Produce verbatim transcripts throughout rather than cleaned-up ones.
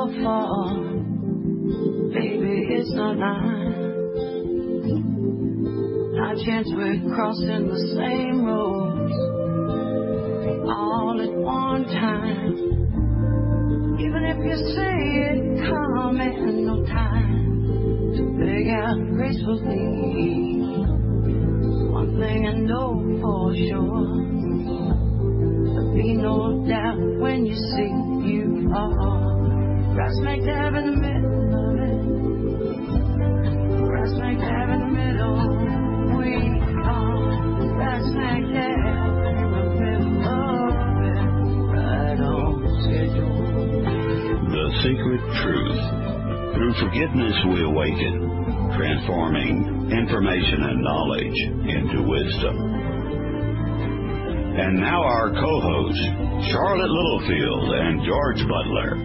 your fault. Baby, it's not mine. Not a chance we're crossing the same roads all at one time. Even if you say it come in no time to beg out gracefully. One thing I know for sure, there'll be no doubt when you see you are right smack dab in the middle of it. Right smack dab in the middle. We are right smack dab in the middle of it. Right on schedule. The Secret Truth. Through forgiveness we awaken, transforming information and knowledge into wisdom. And now our co-hosts, Charlotte Littlefield and George Butler.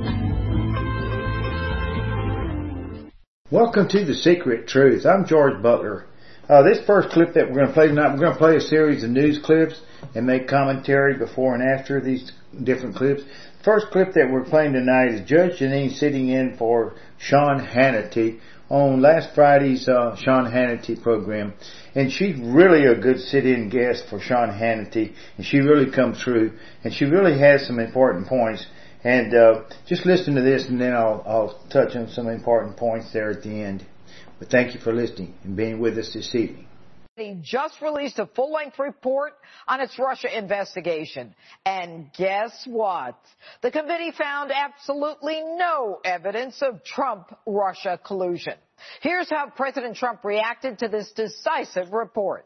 Welcome to The Secret Truth. I'm George Butler. Uh, this first clip that we're going to play tonight, we're going to play a series of news clips and make commentary before and after these different clips. The first clip that we're playing tonight is Judge Jeanine sitting in for Sean Hannity on last Friday's uh, Sean Hannity program. And she's really a good sit-in guest for Sean Hannity. And she really comes through. And she really has some important points. And uh, just listen to this, and then I'll, I'll touch on some important points there at the end. But thank you for listening and being with us this evening. He just released a full-length report on its Russia investigation. And guess what? The committee found absolutely no evidence of Trump-Russia collusion. Here's how President Trump reacted to this decisive report.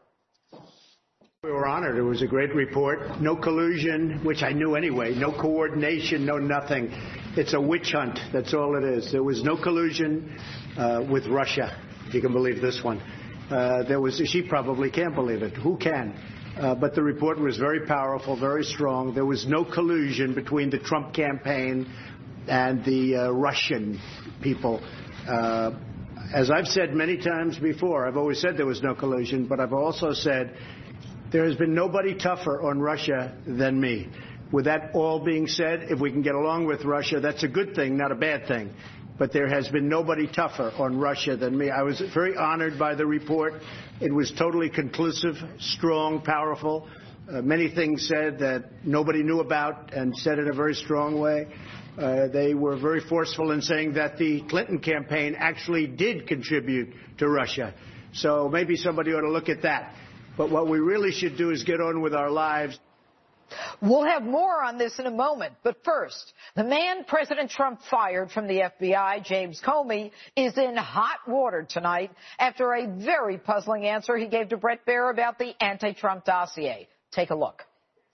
We were honored. It was a great report. No collusion, which I knew anyway. No coordination, no nothing. It's a witch hunt. That's all it is. There was no collusion uh, with Russia, if you can believe this one. Uh, there was. She probably can't believe it. Who can? Uh, but the report was very powerful, very strong. There was no collusion between the Trump campaign and the uh, Russian people. Uh, as I've said many times before, I've always said there was no collusion, but I've also said there has been nobody tougher on Russia than me. With that all being said, if we can get along with Russia, that's a good thing, not a bad thing. But there has been nobody tougher on Russia than me. I was very honored by the report. It was totally conclusive, strong, powerful. Uh, many things said that nobody knew about and said in a very strong way. Uh, they were very forceful in saying that the Clinton campaign actually did contribute to Russia. So maybe somebody ought to look at that. But what we really should do is get on with our lives. We'll have more on this in a moment. But first, the man President Trump fired from the F B I, James Comey, is in hot water tonight after a very puzzling answer he gave to Bret Baier about the anti-Trump dossier. Take a look.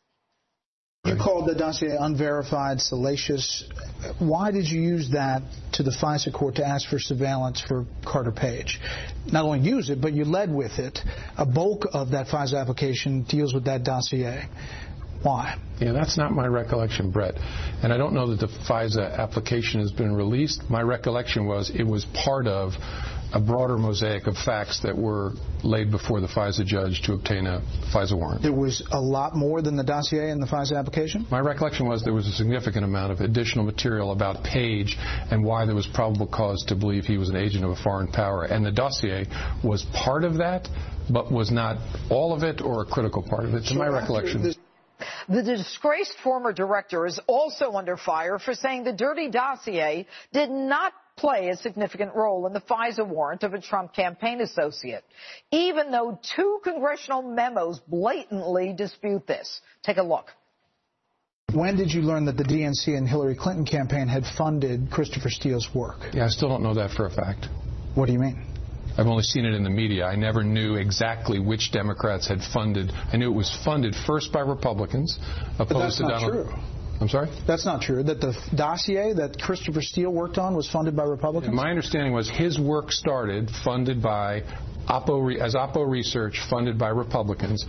You called the dossier unverified, salacious. Why did you use that to the FISA court to ask for surveillance for Carter Page? Not only use it, but you led with it. A bulk of that FISA application deals with that dossier. Why? Yeah, that's not my recollection, Brett. And I don't know that the FISA application has been released. My recollection was it was part of a broader mosaic of facts that were laid before the FISA judge to obtain a FISA warrant. There was a lot more than the dossier in the FISA application? My recollection was there was a significant amount of additional material about Page and why there was probable cause to believe he was an agent of a foreign power. And the dossier was part of that, but was not all of it or a critical part of it, to my recollection. The disgraced former director is also under fire for saying the dirty dossier did not play a significant role in the FISA warrant of a Trump campaign associate, even though two congressional memos blatantly dispute this. Take a look. When did you learn that the D N C and Hillary Clinton campaign had funded Christopher Steele's work? Yeah, I still don't know that for a fact. What do you mean? I've only seen it in the media. I never knew exactly which Democrats had funded. I knew it was funded first by Republicans, opposed but that's to not Donald. True. I'm sorry? That's not true. That the dossier that Christopher Steele worked on was funded by Republicans? And my understanding was his work started funded by Oppo, as Oppo Research, funded by Republicans.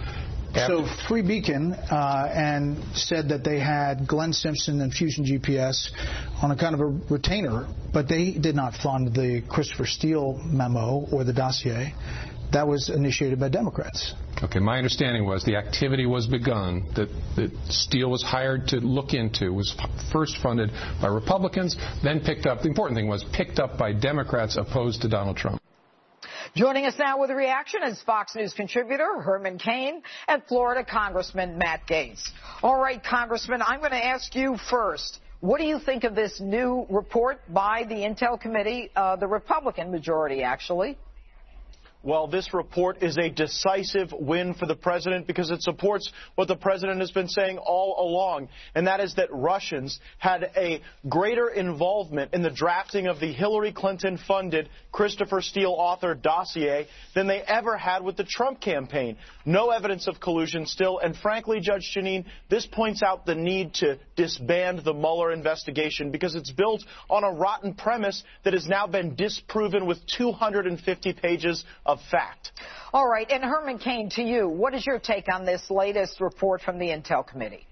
So Free Beacon uh, and said that they had Glenn Simpson and Fusion G P S on a kind of a retainer, but they did not fund the Christopher Steele memo or the dossier. That was initiated by Democrats. Okay, my understanding was the activity was begun, that, that Steele was hired to look into, was first funded by Republicans, then picked up, the important thing was picked up by Democrats opposed to Donald Trump. Joining us now with a reaction is Fox News contributor Herman Cain and Florida Congressman Matt Gaetz. All right, Congressman, I'm going to ask you first. What do you think of this new report by the Intel Committee, uh, the Republican majority, actually? Well, this report is a decisive win for the president because it supports what the president has been saying all along, and that is that Russians had a greater involvement in the drafting of the Hillary Clinton-funded Christopher Steele-authored dossier than they ever had with the Trump campaign. No evidence of collusion still, and frankly, Judge Jeanine, this points out the need to disband the Mueller investigation because it's built on a rotten premise that has now been disproven with two hundred fifty pages of fact. All right, and Herman Cain, to you, what is your take on this latest report from the Intel Committee?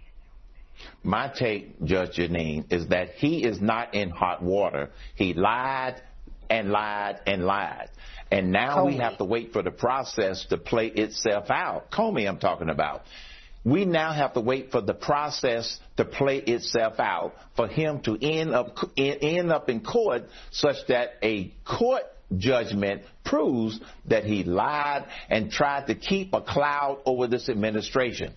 My take, Judge Jeanine, is that he is not in hot water. He lied and lied and lied. And now Comey. We have to wait for the process to play itself out. Comey, I'm talking about. We now have to wait for the process to play itself out for him to end up, end up in court such that a court judgment proves that he lied and tried to keep a cloud over this administration.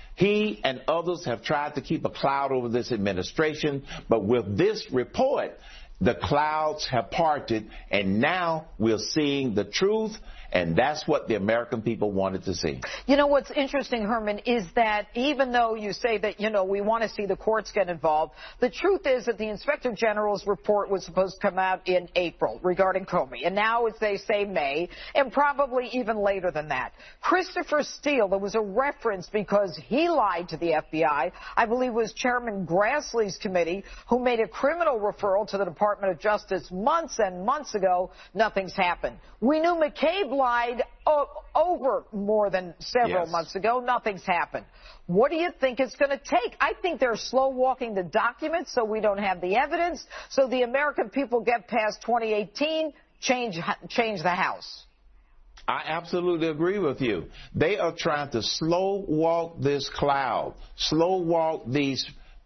He and others have tried to keep a cloud over this administration, but with this report, the clouds have parted, and now we're seeing the truth, and that's what the American people wanted to see. You know, what's interesting, Herman, is that even though you say that, you know, we want to see the courts get involved, the truth is that the Inspector General's report was supposed to come out in April regarding Comey, and now it's, they say, May, and probably even later than that. Christopher Steele, there was a reference because he lied to the F B I, I believe it was Chairman Grassley's committee, who made a criminal referral to the Department of Justice months and months ago. Nothing's happened. We knew McCabe lied o- over more than several yes. months ago. Nothing's happened. What do you think it's going to take? I think they're slow-walking the documents so we don't have the evidence, so the American people get past twenty eighteen, change, change the House. I absolutely agree with you. They are trying to slow walk this cloud, slow walk these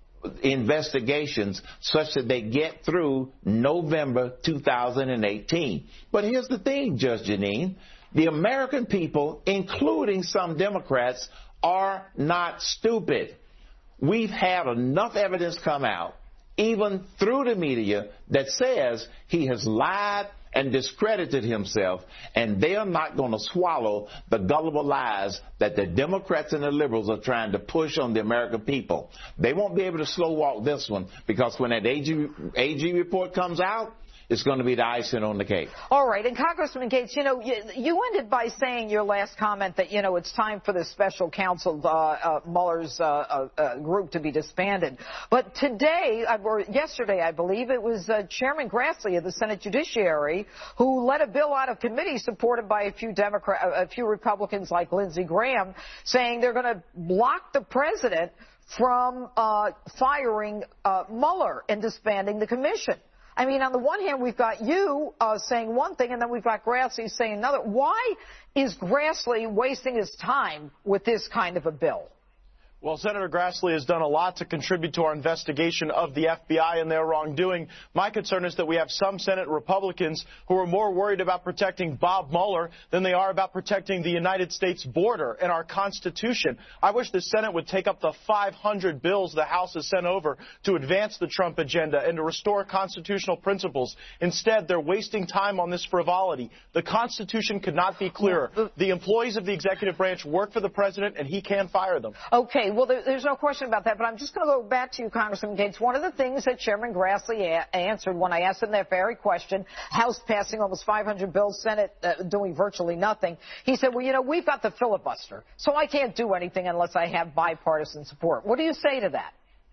investigations such that they get through November two thousand eighteen. But here's the thing, Judge Jeanine. The American people, including some Democrats, are not stupid. We've had enough evidence come out, even through the media, that says he has lied and discredited himself, and they are not going to swallow the gullible lies that the Democrats and the liberals are trying to push on the American people. They won't be able to slow walk this one, because when that A G, A G report comes out, it's going to be the icing on the cake. All right. And Congressman Gaetz, you know, you, you ended by saying your last comment that, you know, it's time for the special counsel, uh, uh, Mueller's uh, uh, uh, group to be disbanded. But today, or yesterday, I believe, it was uh, Chairman Grassley of the Senate Judiciary who led a bill out of committee supported by a few Democrat, a few Republicans like Lindsey Graham, saying they're going to block the president from uh, firing uh, Mueller and disbanding the commission. I mean, on the one hand, we've got you uh, saying one thing, and then we've got Grassley saying another. Why is Grassley wasting his time with this kind of a bill? Well, Senator Grassley has done a lot to contribute to our investigation of the F B I and their wrongdoing. My concern is that we have some Senate Republicans who are more worried about protecting Bob Mueller than they are about protecting the United States border and our Constitution. I wish the Senate would take up the five hundred bills the House has sent over to advance the Trump agenda and to restore constitutional principles. Instead, they're wasting time on this frivolity. The Constitution could not be clearer. The employees of the executive branch work for the president, and he can fire them. Okay. Well, there, there's no question about that, but I'm just going to go back to you, Congressman Gaetz. One of the things that Chairman Grassley a- answered when I asked him that very question, House passing almost five hundred bills, Senate uh, doing virtually nothing, he said, well, you know, we've got the filibuster, so I can't do anything unless I have bipartisan support. What do you say to that?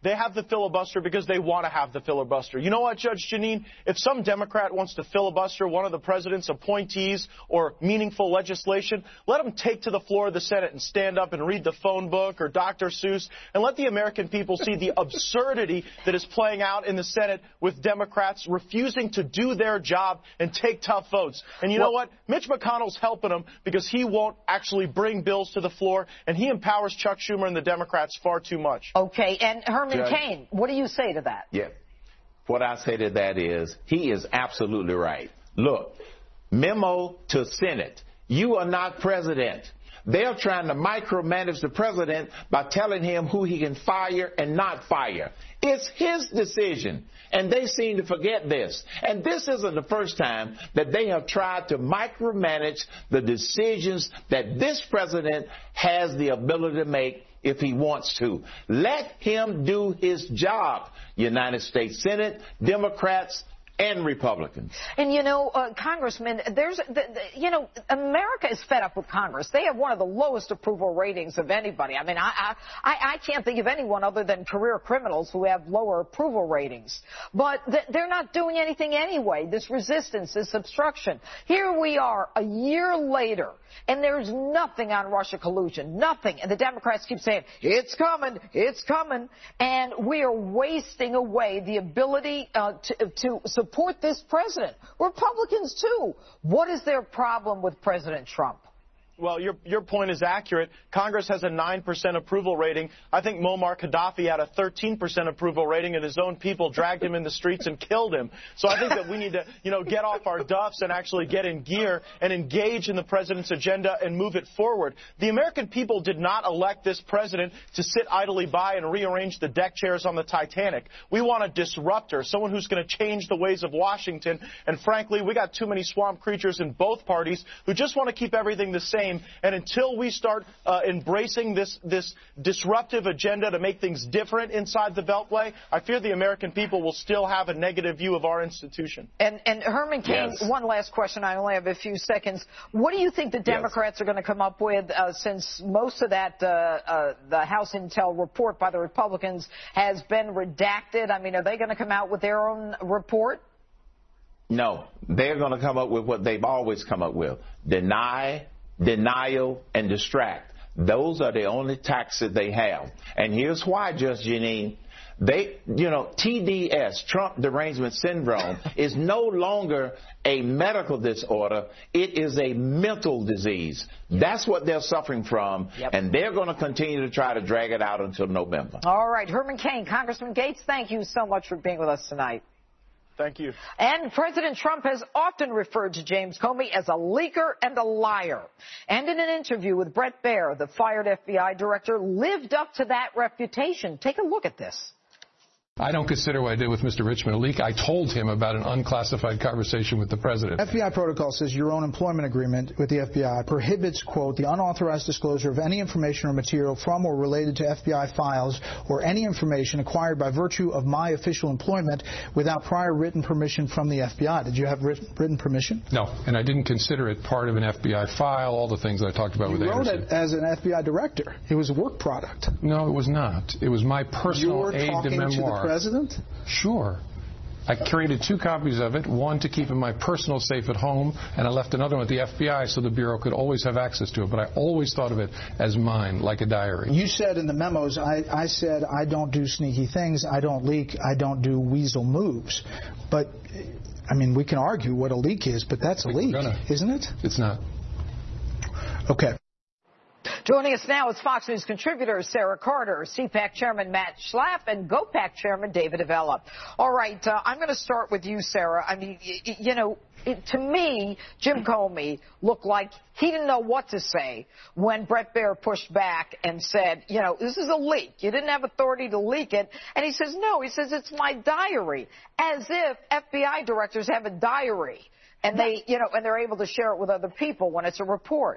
They have the filibuster because they want to have the filibuster. You know what, Judge Jeanine? If some Democrat wants to filibuster one of the president's appointees or meaningful legislation, let them take to the floor of the Senate and stand up and read the phone book or Doctor Seuss, and let the American people see the absurdity that is playing out in the Senate with Democrats refusing to do their job and take tough votes. And you well, know what? Mitch McConnell's helping them because he won't actually bring bills to the floor, and he empowers Chuck Schumer and the Democrats far too much. Okay, and Herman Judge, Cain, what do you say to that? Yeah. What I say to that is he is absolutely right. Look, memo to Senate. You are not president. They're trying to micromanage the president by telling him who he can fire and not fire. It's his decision, and they seem to forget this. And this isn't the first time that they have tried to micromanage the decisions that this president has the ability to make if he wants to. Let him do his job, United States Senate, Democrats, and Republicans. And, you know, uh, Congressman, there's, the, the, you know, America is fed up with Congress. They have one of the lowest approval ratings of anybody. I mean, I, I, I can't think of anyone other than career criminals who have lower approval ratings. But th- they're not doing anything anyway. This resistance, this obstruction. Here we are a year later, and there's nothing on Russia collusion, nothing. And the Democrats keep saying, it's coming, it's coming. And we are wasting away the ability uh, to, to support this president. Republicans, too. What is their problem with President Trump? Well, your your point is accurate. Congress has a nine percent approval rating. I think Muammar Gaddafi had a thirteen percent approval rating, and his own people dragged him in the streets and killed him. So I think that we need to, you know, get off our duffs and actually get in gear and engage in the president's agenda and move it forward. The American people did not elect this president to sit idly by and rearrange the deck chairs on the Titanic. We want a disruptor, someone who's going to change the ways of Washington. And frankly, we got too many swamp creatures in both parties who just want to keep everything the same. And until we start uh, embracing this this disruptive agenda to make things different inside the Beltway, I fear the American people will still have a negative view of our institution. And, and Herman Cain, yes. One last question. I only have a few seconds. What do you think the Democrats yes. are going to come up with uh, since most of that, uh, uh, the House Intel report by the Republicans has been redacted? I mean, are they going to come out with their own report? No. They're going to come up with what they've always come up with. Deny, denial, and distract. Those are the only tactics they have. And here's why, Judge Jeanine. They, you know, T D S, Trump Derangement Syndrome, is no longer a medical disorder. It is a mental disease. That's what they're suffering from, yep. and they're going to continue to try to drag it out until November. All right. Herman Cain, Congressman Gates, thank you so much for being with us tonight. Thank you. And President Trump has often referred to James Comey as a leaker and a liar. And in an interview with Bret Baier, the fired F B I director lived up to that reputation. Take a look at this. I don't consider what I did with Mister Richmond a leak. I told him about an unclassified conversation with the president. F B I protocol says your own employment agreement with the F B I prohibits, quote, the unauthorized disclosure of any information or material from or related to F B I files or any information acquired by virtue of my official employment without prior written permission from the F B I. Did you have written, written permission? No, and I didn't consider it part of an F B I file, all the things I talked about you with Anderson. You wrote it as an F B I director. It was a work product. No, it was not. It was my personal aide de memoir. President? Sure. I created two copies of it, one to keep in my personal safe at home, and I left another one at the F B I so the Bureau could always have access to it. But I always thought of it as mine, like a diary. You said in the memos, I, I said, I don't do sneaky things, I don't leak, I don't do weasel moves. But, I mean, we can argue what a leak is, but that's a leak, isn't it? It's not. Okay. Joining us now is Fox News contributor Sarah Carter, C PAC chairman Matt Schlapp, and GOPAC chairman David Avella. All right, uh, I'm going to start with you, Sarah. I mean, y- you know, it, to me, Jim Comey looked like he didn't know what to say when Bret Baier pushed back and said, you know, this is a leak. You didn't have authority to leak it. And he says, no, he says, it's my diary, as if F B I directors have a diary and they, you know, and they're able to share it with other people when it's a report.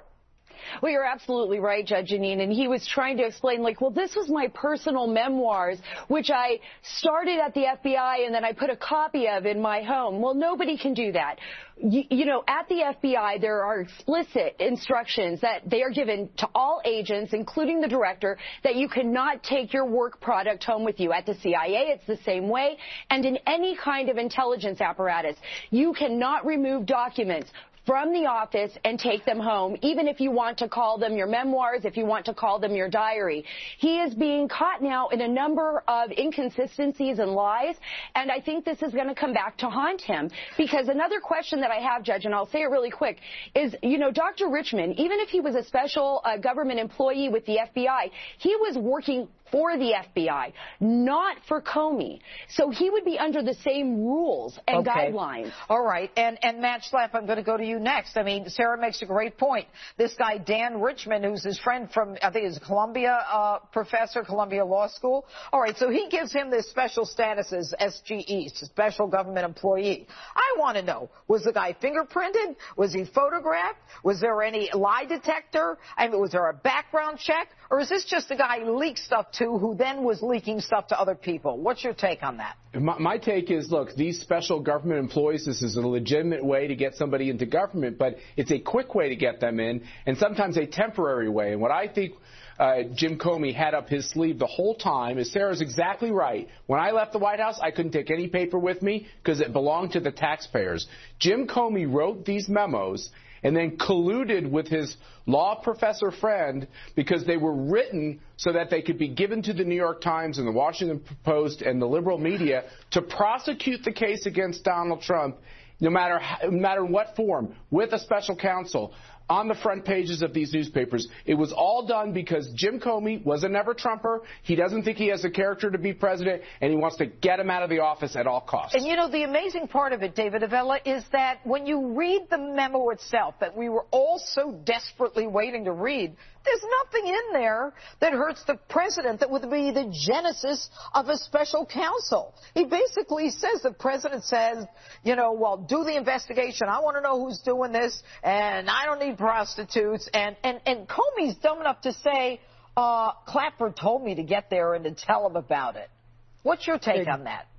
Well, you're absolutely right, Judge Jeanine. And he was trying to explain, like, well, this was my personal memoirs, which I started at the F B I and then I put a copy of in my home. Well, nobody can do that. You, you know, at the F B I, there are explicit instructions that they are given to all agents, including the director, that you cannot take your work product home with you. At the C I A, it's the same way. And in any kind of intelligence apparatus, you cannot remove documents from the office and take them home, even if you want to call them your memoirs, if you want to call them your diary. He is being caught now in a number of inconsistencies and lies, and I think this is going to come back to haunt him. Because another question that I have, Judge, and I'll say it really quick, is, you know, Doctor Richmond, even if he was a special uh, government employee with the F B I, he was working for the F B I, not for Comey. So he would be under the same rules and okay. guidelines. All right. And, and Matt Schlapp, I'm going to go to you next. I mean, Sarah makes a great point. This guy, Dan Richmond, who's his friend from, I think he's a Columbia uh, professor, Columbia Law School. All right. So he gives him this special status as S G E, special government employee. I want to know, was the guy fingerprinted? Was he photographed? Was there any lie detector? I mean, was there a background check? Or is this just a guy who leaked stuff to, who then was leaking stuff to other people? What's your take on that? My, my take is, look, these special government employees, this is a legitimate way to get somebody into government, but it's a quick way to get them in, and sometimes a temporary way. And what I think uh, Jim Comey had up his sleeve the whole time is, Sarah's exactly right. When I left the White House, I couldn't take any paper with me because it belonged to the taxpayers. Jim Comey wrote these memos and then colluded with his law professor friend because they were written so that they could be given to the New York Times and the Washington Post and the liberal media to prosecute the case against Donald Trump, no matter, no matter what form, with a special counsel, on the front pages of these newspapers. It was all done because Jim Comey was a never-Trumper. He doesn't think he has the character to be president, and he wants to get him out of the office at all costs. And, you know, the amazing part of it, David Avella, is that when you read the memo itself that we were all so desperately waiting to read, there's nothing in there that hurts the president that would be the genesis of a special counsel. He basically says, the president says, you know, well, do the investigation. I want to know who's doing this, and I don't need prostitutes. And, and, and Comey's dumb enough to say, uh, Clapper told me to get there and to tell him about it. What's your take on that?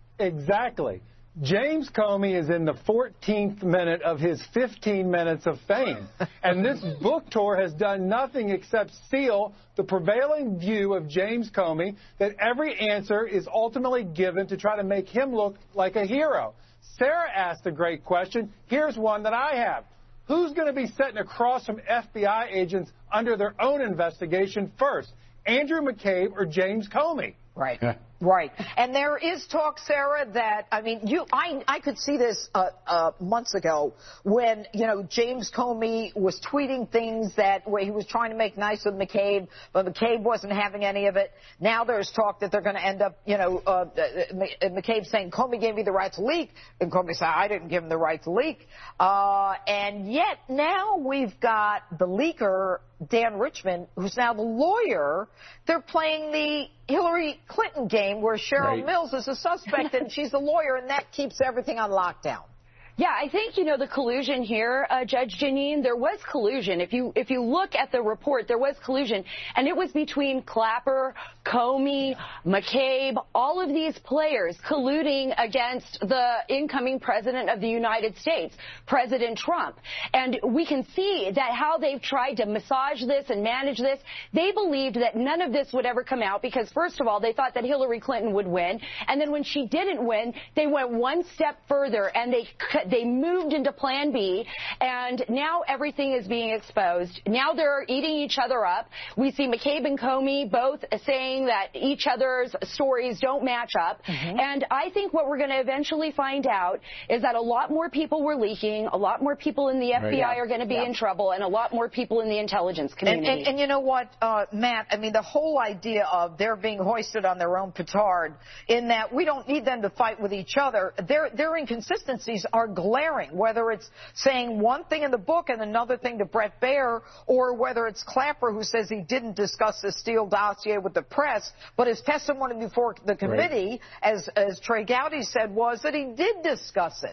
Exactly. James Comey is in the fourteenth minute of his fifteen minutes of fame. And this book tour has done nothing except steal the prevailing view of James Comey that every answer is ultimately given to try to make him look like a hero. Sarah asked a great question. Here's one that I have. Who's going to be sitting across from F B I agents under their own investigation first, Andrew McCabe or James Comey? Right. Right. And there is talk, Sarah, that, I mean, you, I, I could see this uh, uh, months ago when, you know, James Comey was tweeting things that where he was trying to make nice with McCabe, but McCabe wasn't having any of it. Now there's talk that they're going to end up, you know, uh, McCabe saying, Comey gave me the right to leak, and Comey said, I didn't give him the right to leak. Uh, and yet now we've got the leaker, Dan Richmond, who's now the lawyer. They're playing the Hillary Clinton game where Cheryl right. Mills is a suspect and she's a lawyer, and that keeps everything on lockdown. Yeah, I think, you know, the collusion here, uh, Judge Jeanine, there was collusion. If you if you look at the report, there was collusion, and it was between Clapper, Comey, McCabe, all of these players colluding against the incoming president of the United States, President Trump. And we can see that how they've tried to massage this and manage this. They believed that none of this would ever come out because, first of all, they thought that Hillary Clinton would win, and then when she didn't win, they went one step further and they They moved into Plan B, and now everything is being exposed. Now they're eating each other up. We see McCabe and Comey both saying that each other's stories don't match up. Mm-hmm. And I think what we're going to eventually find out is that a lot more people were leaking, a lot more people in the F B I right, yeah. are going to be yeah. in trouble, and a lot more people in the intelligence community. And, and, and you know what, uh, Matt, I mean, the whole idea of they're being hoisted on their own petard in that we don't need them to fight with each other, their, their inconsistencies are glaring, whether it's saying one thing in the book and another thing to Bret Baier, or whether it's Clapper who says he didn't discuss the Steele dossier with the press, but his testimony before the committee, right. as, as Trey Gowdy said, was that he did discuss it.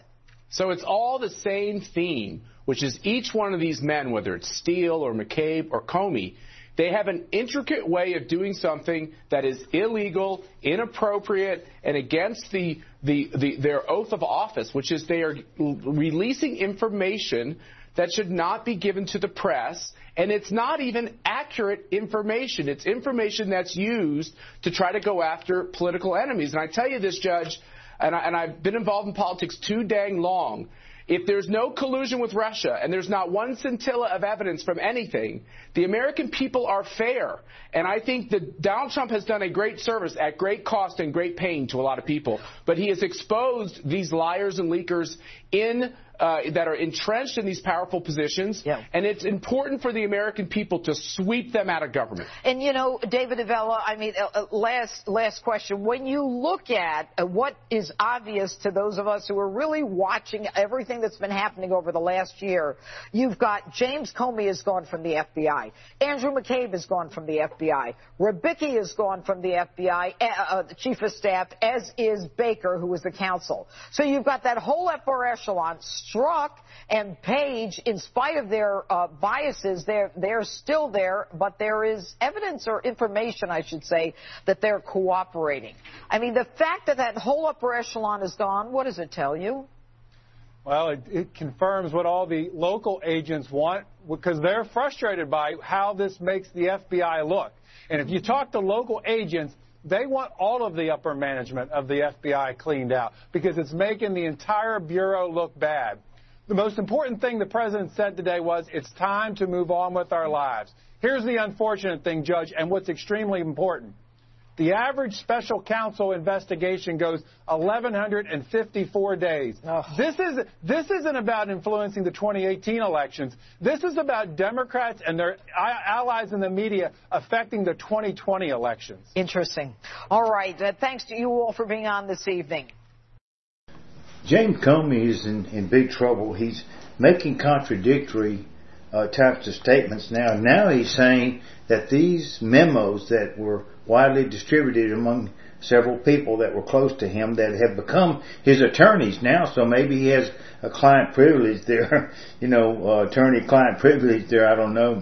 So it's all the same theme, which is each one of these men, whether it's Steele or McCabe or Comey, they have an intricate way of doing something that is illegal, inappropriate, and against the, the, the, their oath of office, which is they are releasing information that should not be given to the press, and it's not even accurate information. It's information that's used to try to go after political enemies. And I tell you this, Judge, and, I, and I've been involved in politics too dang long, if there's no collusion with Russia and there's not one scintilla of evidence from anything, the American people are fair. And I think that Donald Trump has done a great service at great cost and great pain to a lot of people. But he has exposed these liars and leakers in uh, that are entrenched in these powerful positions. Yeah. And it's important for the American people to sweep them out of government. And, you know, David Avella, I mean, uh, last, last question. When you look at uh, what is obvious to those of us who are really watching everything that's been happening over the last year, you've got James Comey has gone from the F B I. Andrew McCabe has gone from the F B I. Rybicki has gone from the F B I, uh, the chief of staff, as is Baker, who was the counsel. So you've got that whole upper echelon. Strzok and Page, in spite of their uh, biases, they're, they're still there, but there is evidence or information, I should say, that they're cooperating. I mean, the fact that that whole upper echelon is gone, what does it tell you? Well, it, it confirms what all the local agents want, because they're frustrated by how this makes the F B I look. And if you talk to local agents, they want all of the upper management of the F B I cleaned out because it's making the entire bureau look bad. The most important thing the president said today was it's time to move on with our lives. Here's the unfortunate thing, Judge, and what's extremely important. The average special counsel investigation goes eleven fifty-four days. Oh. This is this isn't about influencing the twenty eighteen elections. This is about Democrats and their allies in the media affecting the twenty twenty elections. Interesting. All right. Uh, thanks to you all for being on this evening. James Comey is in, in big trouble. He's making contradictory uh, types of statements now. Now he's saying that these memos that were widely distributed among several people that were close to him that have become his attorneys now, so maybe he has a client privilege there, you know, uh, attorney-client privilege there, I don't know.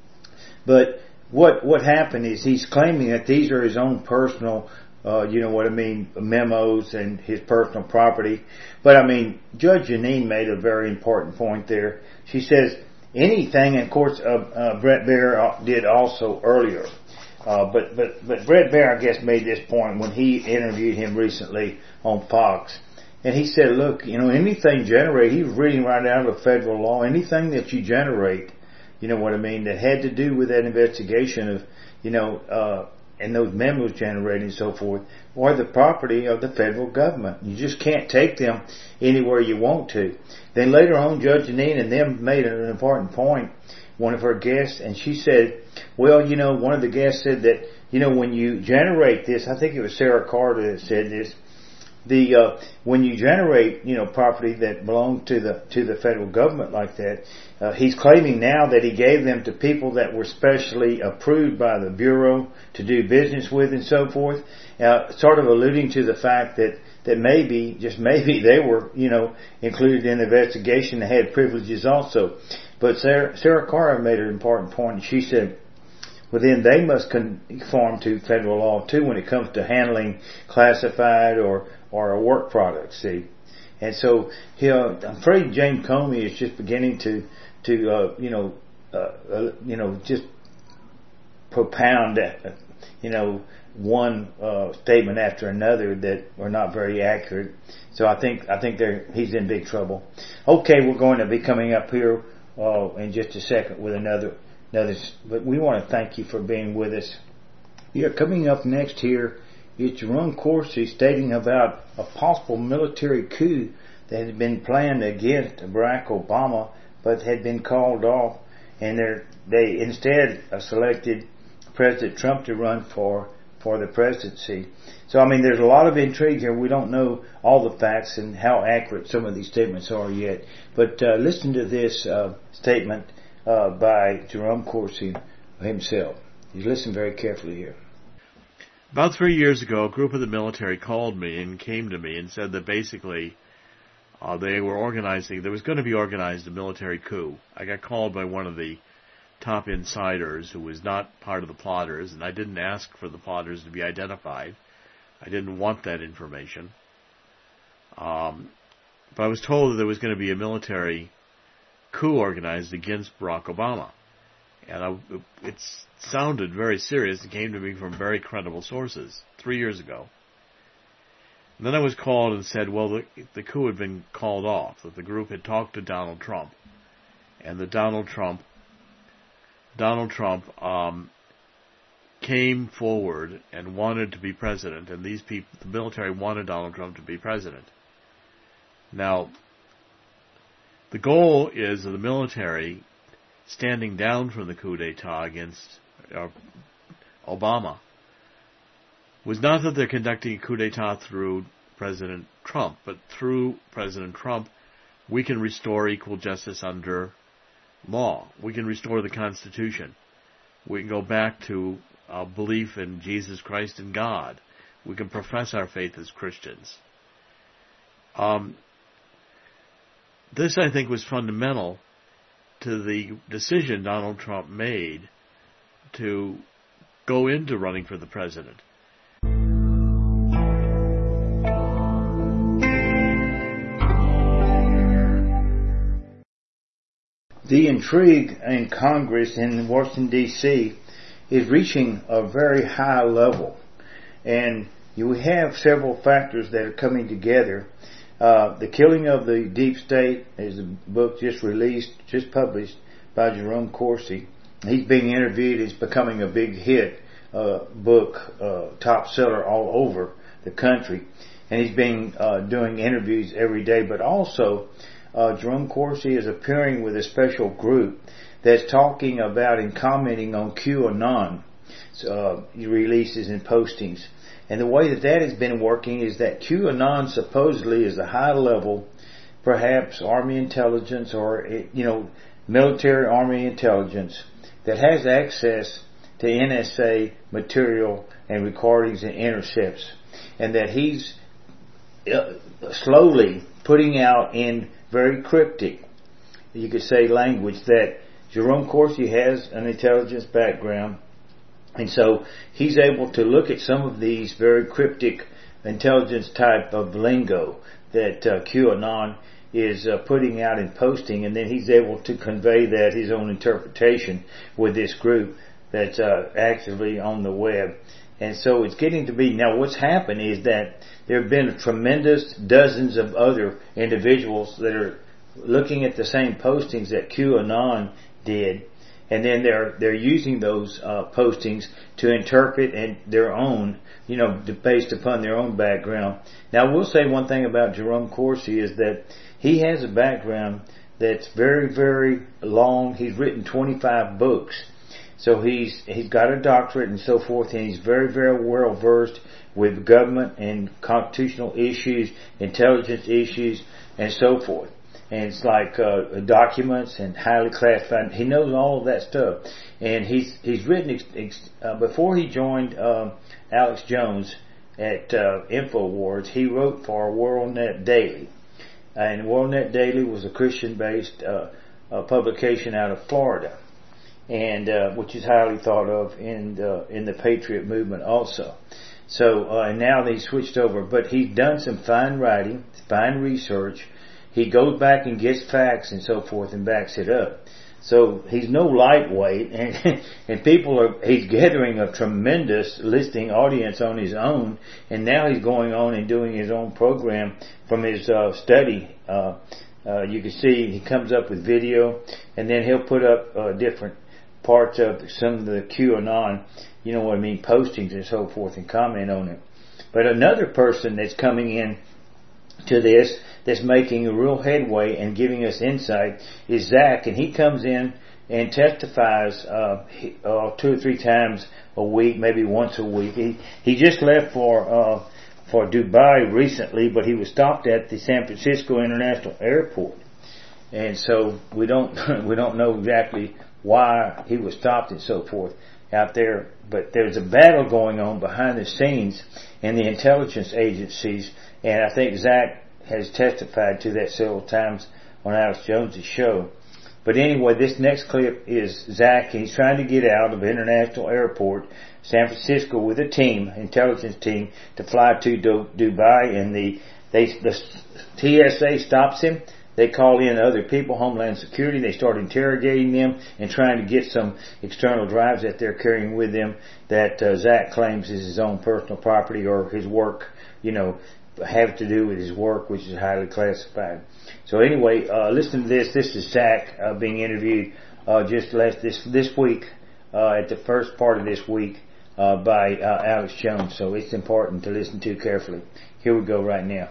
But what what happened is he's claiming that these are his own personal, uh, you know what I mean, memos and his personal property. But, I mean, Judge Jeanine made a very important point there. She says anything, and of course, uh, uh, Bret Baier did also earlier. Uh, but, but, but Bret Baier, I guess, made this point when he interviewed him recently on Fox. And he said, look, you know, anything generated, he was reading right out of federal law, anything that you generate, you know what I mean, that had to do with that investigation of, you know, uh, and those memos generated and so forth, or the property of the federal government. You just can't take them anywhere you want to. Then later on, Judge Jeanine and them made an important point, one of her guests, and she said, well, you know, one of the guests said that, you know, when you generate this, I think it was Sarah Carter that said this, the, uh, when you generate, you know, property that belonged to the, to the federal government like that, uh, he's claiming now that he gave them to people that were specially approved by the Bureau to do business with and so forth, uh, sort of alluding to the fact that, that maybe, just maybe, they were, you know, included in the investigation and had privileges also. But Sarah, Sarah Carter made an important point. She said, well, then they must conform to federal law, too, when it comes to handling classified or, or work products, see. And so, you know, I'm afraid James Comey is just beginning to, to uh, you know, uh, uh, you know, just propound, uh, you know, one uh, statement after another that are not very accurate. So I think I think they're, he's in big trouble. Okay, we're going to be coming up here uh, in just a second with another. Another, but we want to thank you for being with us. Yeah, coming up next here is Jerome Corsi stating about a possible military coup that had been planned against Barack Obama, but had been called off, and they instead selected President Trump to run for for the presidency. So, I mean, there's a lot of intrigue here. We don't know all the facts and how accurate some of these statements are yet. But uh, listen to this uh, statement Uh, by Jerome Corsi himself. You listen very carefully here. About three years ago, a group of the military called me and came to me and said that basically Uh, they were organizing, there was going to be organized a military coup. I got called by one of the top insiders who was not part of the plotters, and I didn't ask for the plotters to be identified. I didn't want that information. Um, but I was told that there was going to be a military coup organized against Barack Obama. And I, it sounded very serious. It came to me from very credible sources three years ago. And then I was called and said, well, the, the coup had been called off, that the group had talked to Donald Trump, and that Donald Trump, Donald Trump um, came forward and wanted to be president, and these people, the military wanted Donald Trump to be president. Now, the goal is of the military standing down from the coup d'etat against uh, Obama was not that they're conducting a coup d'etat through President Trump, but through President Trump, we can restore equal justice under law. We can restore the Constitution. We can go back to uh, belief in Jesus Christ and God. We can profess our faith as Christians. Um, this, I think, was fundamental to the decision Donald Trump made to go into running for the president. The intrigue in Congress in Washington, D C is reaching a very high level. And you have several factors that are coming together. Uh, the Killing of the Deep State is a book just released, just published by Jerome Corsi. He's being interviewed. It's becoming a big hit uh, book, uh, top seller all over the country. And he's being uh, doing interviews every day. But also, Uh, Jerome Corsi is appearing with a special group that's talking about and commenting on QAnon uh, releases and postings. And the way that that has been working is that QAnon supposedly is a high-level, perhaps Army intelligence or, you know, military Army intelligence that has access to N S A material and recordings and intercepts. And that he's uh, slowly putting out in very cryptic, you could say, language that Jerome Corsi has an intelligence background, and so he's able to look at some of these very cryptic intelligence type of lingo that uh, QAnon is uh, putting out and posting, and then he's able to convey that his own interpretation with this group that's uh, actively on the web. And so it's getting to be, now what's happened is that there have been tremendous dozens of other individuals that are looking at the same postings that QAnon did, and then they're they're using those uh, postings to interpret and their own, you know, based upon their own background. Now, we'll say one thing about Jerome Corsi is that he has a background that's very, very long. He's written twenty-five books. So he's he's got a doctorate and so forth, and he's very, very well versed with government and constitutional issues, intelligence issues, and so forth. And it's like uh, documents and highly classified. He knows all of that stuff, and he's he's written ex, ex, uh, before he joined uh, Alex Jones at uh, InfoWars. He wrote for WorldNet Daily, and WorldNet Daily was a Christian-based uh, uh, publication out of Florida, and uh, which is highly thought of in the, in the Patriot movement also. So uh, and now they switched over, but he's done some fine writing, fine research. He goes back and gets facts and so forth and backs it up. So he's no lightweight, and and people are he's gathering a tremendous listening audience on his own, and now he's going on and doing his own program from his uh, study. Uh, uh, you can see he comes up with video, and then he'll put up uh, different parts of some of the QAnon, you know what I mean, postings and so forth, and comment on it. But another person that's coming in to this, that's making a real headway and giving us insight, is Zach, and he comes in and testifies uh, he, uh, two or three times a week, maybe once a week. He he just left for uh, for Dubai recently, but he was stopped at the San Francisco International Airport, and so we don't we don't know exactly why he was stopped and so forth out there. But there's a battle going on behind the scenes in the intelligence agencies, and I think Zach, has testified to that several times on Alex Jones' show. But anyway, this next clip is Zach. He's trying to get out of International Airport, San Francisco, with a team, intelligence team, to fly to Du- Dubai, and the they the T S A stops him. They call in other people, Homeland Security. They start interrogating them and trying to get some external drives that they're carrying with them that uh, Zach claims is his own personal property or his work, you know, have to do with his work, which is highly classified. So anyway, uh, listen to this. This is Zach uh, being interviewed uh, just last this this week uh, at the first part of this week uh, by uh, Alex Jones. So it's important to listen to carefully. Here we go right now.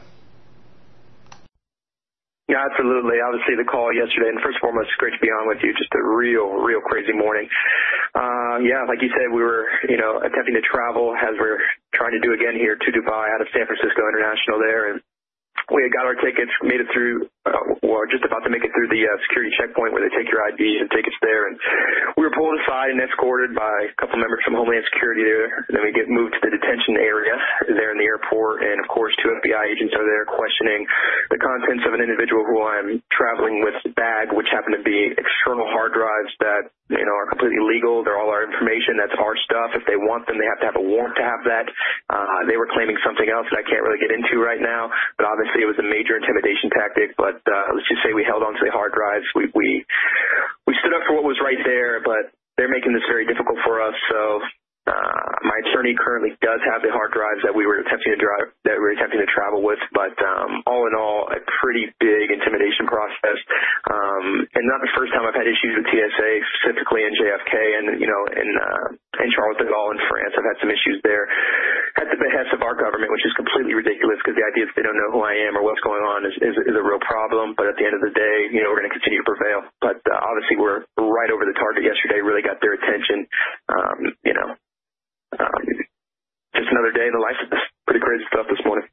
Yeah, absolutely. Obviously, the call yesterday, and first and foremost, it's great to be on with you. Just a real, real crazy morning. Uh, yeah, like you said, we were, you know, attempting to travel as we're trying to do again here to Dubai out of San Francisco International there, and we had got our tickets, made it through, uh, or just about to make it through the uh, security checkpoint where they take your I D and tickets there. And we were pulled aside and escorted by a couple members from Homeland Security there. And then we get moved to the detention area there in the airport. And, of course, two F B I agents are there questioning the contents of an individual who I'm traveling with bag, which happen to be external hard drives that, you know, are completely legal. They're all our information. That's our stuff. If they want them, they have to have a warrant to have that. Uh, they were claiming something else that I can't really get into right now. But obviously it was a major intimidation tactic. But uh, let's just say we held on to the hard drives. We, we, we stood up for what was right there, but they're making this very difficult for us. So Uh, my attorney currently does have the hard drives that we were attempting to drive, that we were attempting to travel with, but um, all in all, a pretty big intimidation process. Um, and not the first time I've had issues with T S A, specifically in J F K and you know in uh, in Charles de Gaulle in France. I've had some issues there at the behest of our government, which is completely ridiculous because the idea that they don't know who I am or what's going on is, is, is a real problem. But at the end of the day, you know, we're going to continue to prevail. But uh, obviously, we're right over the target yesterday. Really got their attention. Um, you know. Um, just another day in the life of this pretty crazy stuff this morning.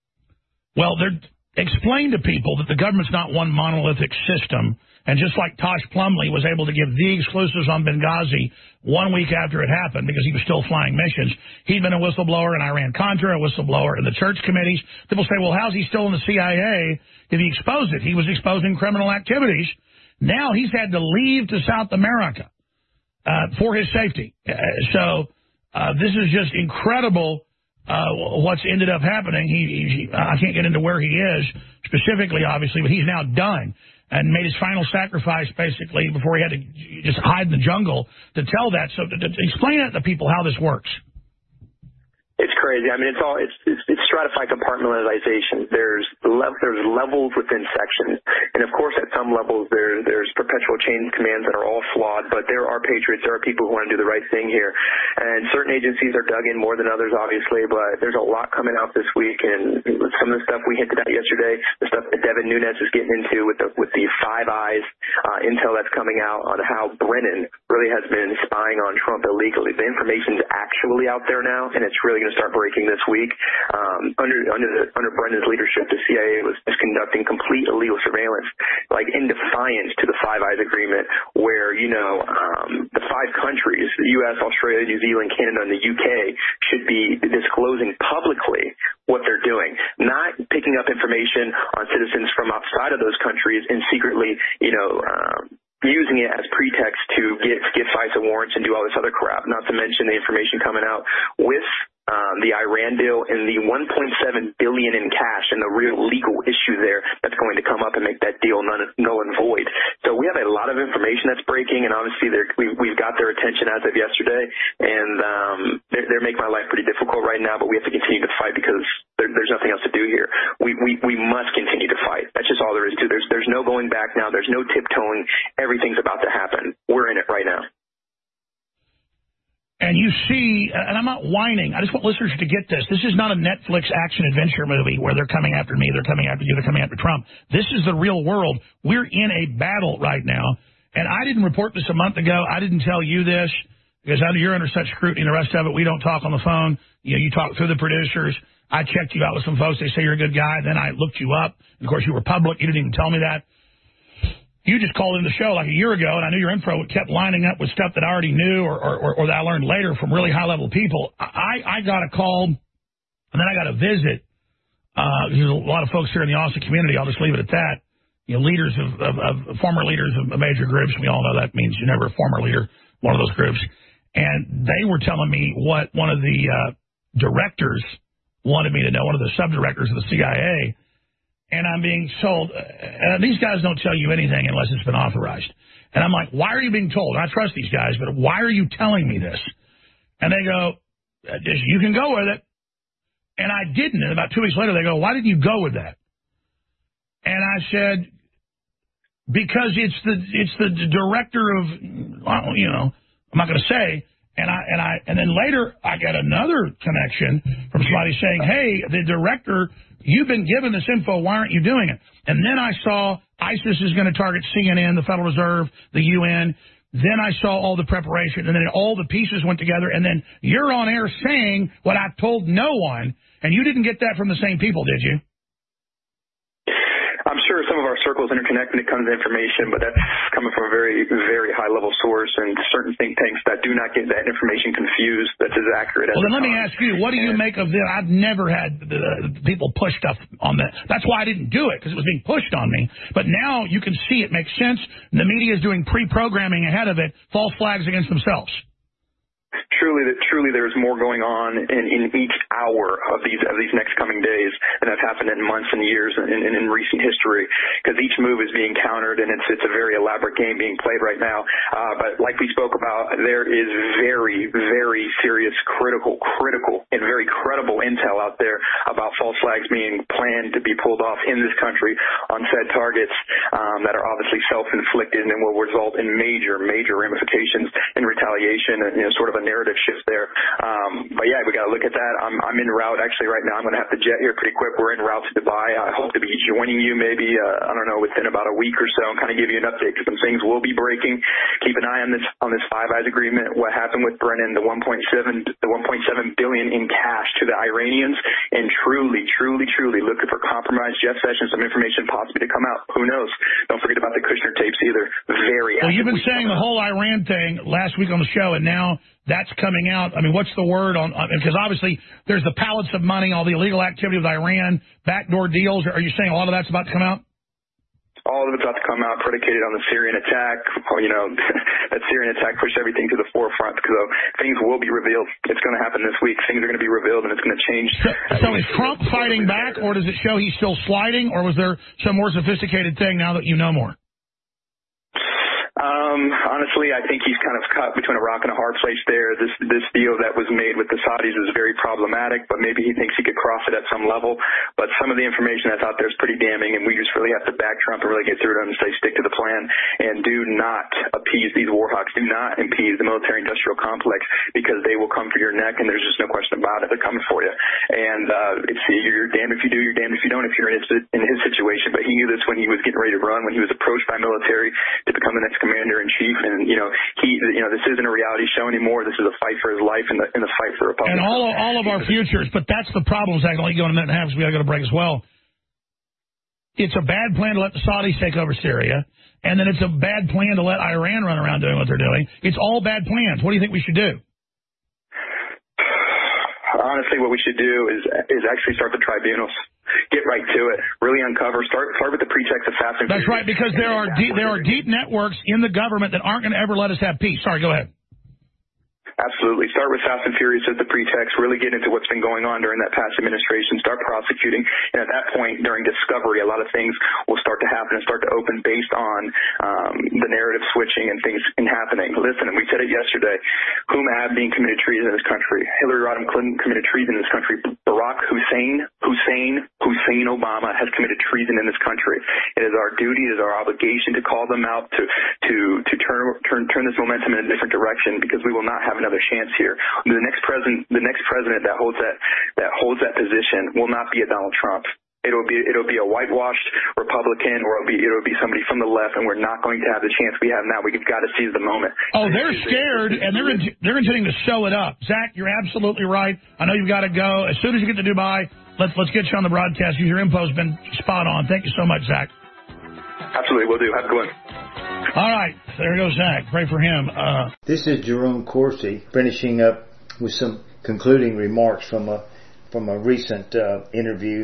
Well, they're explain to people that the government's not one monolithic system, and just like Tosh Plumlee was able to give the exclusives on Benghazi one week after it happened because he was still flying missions, he'd been a whistleblower in Iran-Contra, a whistleblower in the church committees. People say, well, how's he still in the C I A if he exposed it? He was exposing criminal activities. Now he's had to leave to South America uh, for his safety. Uh, so... Uh, this is just incredible uh, what's ended up happening. He, he, I can't get into where he is specifically, obviously, but he's now done and made his final sacrifice, basically, before he had to just hide in the jungle to tell that. So to, to explain it to people how this works. It's crazy. I mean, it's all it's it's, it's stratified compartmentalization. There's le- there's levels within sections, and of course, at some levels, there there's perpetual chain commands that are all flawed. But there are patriots, there are people who want to do the right thing here, and certain agencies are dug in more than others, obviously. But there's a lot coming out this week, and some of the stuff we hinted at yesterday, the stuff that Devin Nunes is getting into with the with the Five Eyes uh, intel that's coming out on how Brennan really has been spying on Trump illegally. The information's actually out there now, and it's really going to start breaking this week. Um, under under the, under Brennan's leadership, the C I A was just conducting complete illegal surveillance, like in defiance to the Five Eyes Agreement, where you know um, the five countries, the U S, Australia, New Zealand, Canada, and the U K, should be disclosing publicly what they're doing, not picking up information on citizens from outside of those countries and secretly, you know. Um, using it as pretext to get get FISA warrants and do all this other crap, not to mention the information coming out with um, the Iran deal and the one point seven billion dollars in cash and the real legal issue there that's going to come up and make that deal null, null and void. So we have a lot of information that's breaking, and obviously we, we've got their attention as of yesterday, and um, they're, they're making my life pretty difficult right now, but we have to continue to fight because there, there's nothing else to do here. We, we, we must continue to fight. That's just all there is to it. There's, there's no going back now. There's no tiptoeing. Everything's about to happen. We're in it right now. And you see, and I'm not whining, I just want listeners to get this. This is not a Netflix action-adventure movie where they're coming after me, they're coming after you, they're coming after Trump. This is the real world. We're in a battle right now. And I didn't report this a month ago. I didn't tell you this because you're under such scrutiny and the rest of it. We don't talk on the phone. You know, you talk through the producers. I checked you out with some folks. They say you're a good guy. Then I looked you up. And of course, you were public. You didn't even tell me that. You just called in the show like a year ago, and I knew your info kept lining up with stuff that I already knew or, or, or that I learned later from really high-level people. I, I got a call, and then I got a visit Uh, there's a lot of folks here in the Austin community. I'll just leave it at that. You know, leaders of, of, of former leaders of major groups. We all know that means you're never a former leader, one of those groups. And they were telling me what one of the uh, directors wanted me to know, one of the subdirectors of the C I A. And I'm being told, uh, these guys don't tell you anything unless it's been authorized. And I'm like, why are you being told? And I trust these guys, but why are you telling me this? And they go, you can go with it. And I didn't. And about two weeks later, they go, why didn't you go with that? And I said, because it's the it's the director of, you know, I'm not going to say. And I and I and then later I got another connection from somebody saying, hey, the director, you've been given this info. Why aren't you doing it? And then I saw ISIS is going to target C N N, the Federal Reserve, the U N. Then I saw all the preparation, and then all the pieces went together. And then you're on air saying what I've told no one, and you didn't get that from the same people, did you? I'm sure some of our circles interconnect when it comes to information, but that's coming from a very, very high-level source, and certain think tanks that do not get that information confused, that's as accurate as Well, then let time. me ask you, what do you make of this? I've never had uh, people push stuff on that. That's why I didn't do it, because it was being pushed on me. But now you can see it makes sense. The media is doing pre-programming ahead of it, false flags against themselves. Truly, truly, there's more going on in, in each hour of these of these next coming days than have happened in months and years in, in, in recent history. Because each move is being countered, and it's it's a very elaborate game being played right now. Uh, but like we spoke about, there is very, very serious, critical, critical, and very credible intel out there about false flags being planned to be pulled off in this country on said targets um, that are obviously self-inflicted and will result in major, major ramifications and retaliation and, you know, sort of a narrative shift there. Um, but yeah, we got to look at that. I'm, I'm en route actually right now. I'm going to have to jet here pretty quick. We're en route to Dubai. I hope to be joining you maybe, uh, I don't know, within about a week or so and kind of give you an update because some things will be breaking. Keep an eye on this, on this Five Eyes agreement. What happened with Brennan, the one point seven, the one point seven billion in cash to the Iranians, and truly, truly, truly looking for compromised Jeff Sessions, some information possibly to come out. Who knows? Don't forget about the Kushner tapes either. Very Well, you've been saying the whole Iran thing last week on the show, and now that's coming out. I mean, what's the word on, because obviously there's the pallets of money, all the illegal activity with Iran, backdoor deals. Are you saying a lot of that's about to come out? All of it's about to come out predicated on the Syrian attack. You know, that Syrian attack pushed everything to the forefront because things will be revealed. It's going to happen this week. Things are going to be revealed, and it's going to change. So, so is Trump fighting back, or does it show he's still sliding, or was there some more sophisticated thing now that you know more? Um, honestly, I think he's kind of caught between a rock and a hard place there. This this deal that was made with the Saudis is very problematic, but maybe he thinks he could cross it at some level. But some of the information that's out there is pretty damning, and we just really have to back Trump and really get through to him and say stick to the plan and do not appease these war hawks. Do not appease the military-industrial complex because they will come for your neck, and there's just no question about it. They're coming for you. And uh, it's, you're damned if you do, you're damned if you don't if you're in his, in his situation. But he knew this when he was getting ready to run, when he was approached by military to become the next commander-in-chief, and you know he, you know, this isn't a reality show anymore. This is a fight for his life and the, and the fight for Republicans. And all of, all of our futures, but that's the problem. Zach, I'll let you go in a minute and a half because we got to go to break as well. It's a bad plan to let the Saudis take over Syria, and then it's a bad plan to let Iran run around doing what they're doing. It's all bad plans. What do you think we should do? Honestly, what we should do is is actually start the tribunals. Get right to it. Really uncover. Start start with the pretext of fast and That's furious. right, because there are deep, there are deep networks in the government that aren't going to ever let us have peace. Sorry, go ahead. Absolutely. Start with Fast and Furious as the pretext. Really get into what's been going on during that past administration. Start prosecuting. And at that point, during discovery, a lot of things will start to happen and start to open based on um, the narrative switching and things in happening. Listen, and we said it yesterday, Huma Abedin committed treason in this country. Hillary Rodham Clinton committed treason in this country. Barack Hussein, Hussein, Hussein Obama has committed treason in this country. It is our duty, it is our obligation to call them out, to to to turn turn turn this momentum in a different direction, because we will not have another chance here. The next president, the next president that holds that that holds that position will not be a Donald Trump. It'll be it'll be a whitewashed Republican, or it'll be it'll be somebody from the left, and we're not going to have the chance we have now. We've got to seize the moment. Oh, they're scared, and they're in, they're intending to sew it up. Zach, you're absolutely right. I know you've got to go. As soon as you get to Dubai, let's let's get you on the broadcast. Your info's been spot on. Thank you so much, Zach. Absolutely, we'll do. Have a good one. All right, there goes Zach. Pray for him. Uh, this is Jerome Corsi finishing up with some concluding remarks from a from a recent uh, interview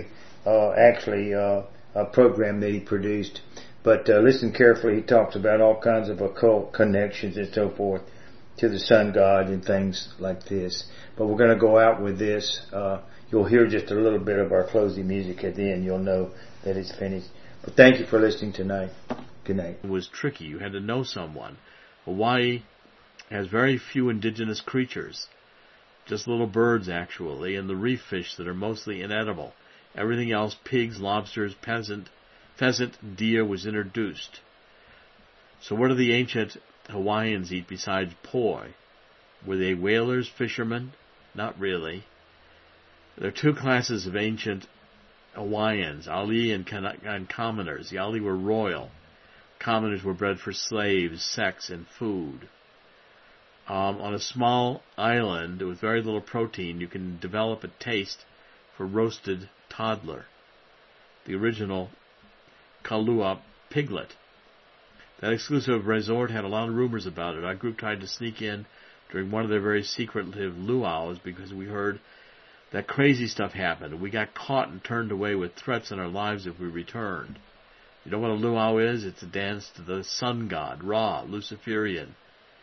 uh, actually uh, a program that he produced. But uh, listen carefully. He talks about all kinds of occult connections and so forth to the sun god and things like this. But we're going to go out with this. Uh, you'll hear just a little bit of our closing music at the end. You'll know that it's finished. But thank you for listening tonight. Good night. It was tricky. You had to know someone. Hawaii has very few indigenous creatures. Just little birds, actually, and the reef fish that are mostly inedible. Everything else, pigs, lobsters, peasant, pheasant, deer, was introduced. So what do the ancient Hawaiians eat besides poi? Were they whalers, fishermen? Not really. There are two classes of ancient Hawaiians, ali and, and commoners. The ali were royal. Commoners were bred for slaves, sex, and food. Um, on a small island with very little protein, you can develop a taste for roasted toddler, the original Kalua piglet. That exclusive resort had a lot of rumors about it. Our group tried to sneak in during one of their very secretive luau's because we heard that crazy stuff happened. We got caught and turned away with threats on our lives if we returned. You know what a luau is? It's a dance to the sun god, Ra, Luciferian.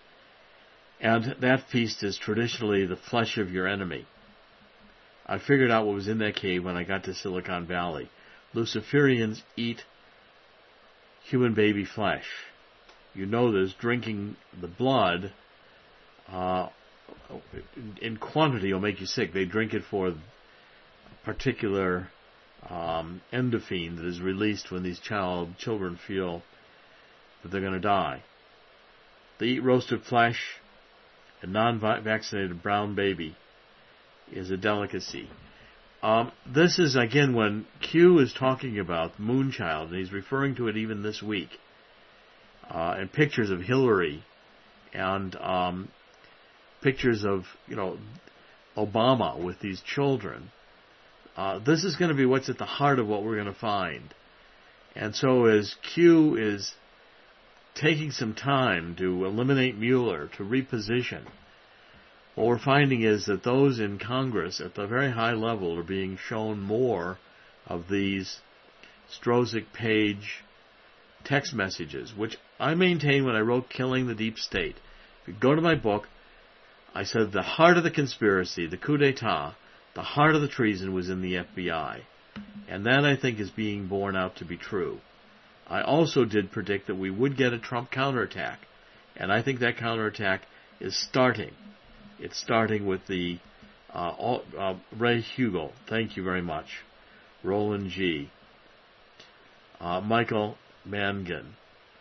And that feast is traditionally the flesh of your enemy. I figured out what was in that cave when I got to Silicon Valley. Luciferians eat human baby flesh. You know this, drinking the blood uh, in quantity will make you sick. They drink it for a particular um, endorphin that is released when these child children feel that they're going to die. They eat roasted flesh. A non-vaccinated brown baby is a delicacy. Um, this is, again, when Q is talking about Moonchild, and he's referring to it even this week, uh, and pictures of Hillary, and um, pictures of, you know, Obama with these children. Uh, this is going to be what's at the heart of what we're going to find. And so as Q is taking some time to eliminate Mueller, to reposition, what we're finding is that those in Congress at the very high level are being shown more of these Strozik page text messages, which I maintain when I wrote Killing the Deep State. If you go to my book, I said the heart of the conspiracy, the coup d'etat, the heart of the treason was in the F B I. And that, I think, is being borne out to be true. I also did predict that we would get a Trump counterattack, and I think that counterattack is starting. It's starting with the uh, uh, Ray Hugel, thank you very much, Roland G., uh, Michael Mangan.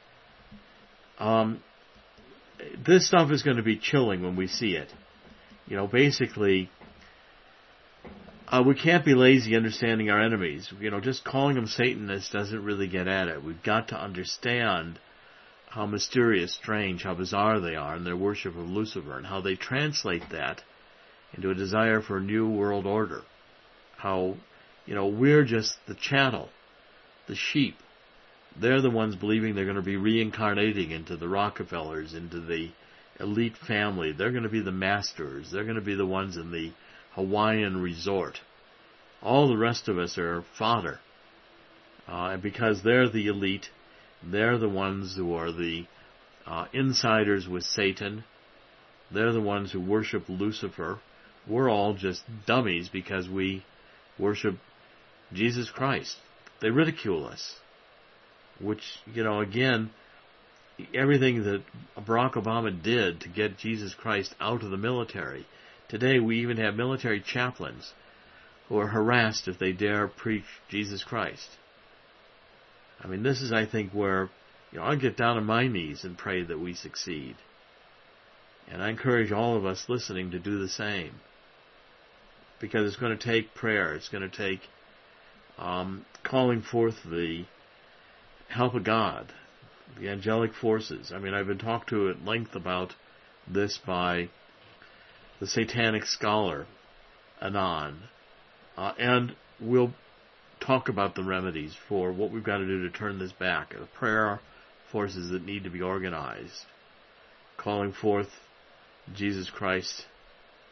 Um, this stuff is going to be chilling when we see it. You know, basically, Uh, we can't be lazy understanding our enemies. You know, just calling them Satanists doesn't really get at it. We've got to understand how mysterious, strange, how bizarre they are in their worship of Lucifer, and how they translate that into a desire for a new world order. How, you know, we're just the chattel, the sheep. They're the ones believing they're going to be reincarnating into the Rockefellers, into the elite family. They're going to be the masters. They're going to be the ones in the Hawaiian resort. All the rest of us are fodder. Uh, and because they're the elite, they're the ones who are the uh, insiders with Satan. They're the ones who worship Lucifer. We're all just dummies because we worship Jesus Christ. They ridicule us. Which, you know, again, everything that Barack Obama did to get Jesus Christ out of the military. Today we even have military chaplains who are harassed if they dare preach Jesus Christ. I mean, this is, I think, where, you know, I get down on my knees and pray that we succeed. And I encourage all of us listening to do the same. Because it's going to take prayer. It's going to take um, calling forth the help of God, the angelic forces. I mean, I've been talked to at length about this by the satanic scholar, Anon. Uh, and we'll talk about the remedies for what we've got to do to turn this back. The prayer forces that need to be organized, calling forth Jesus Christ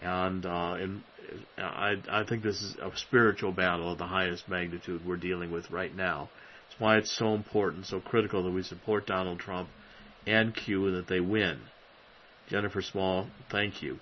And uh, in, I, I think this is a spiritual battle of the highest magnitude we're dealing with right now. That's why it's so important, so critical that we support Donald Trump and Q and that they win. Jennifer Small, thank you.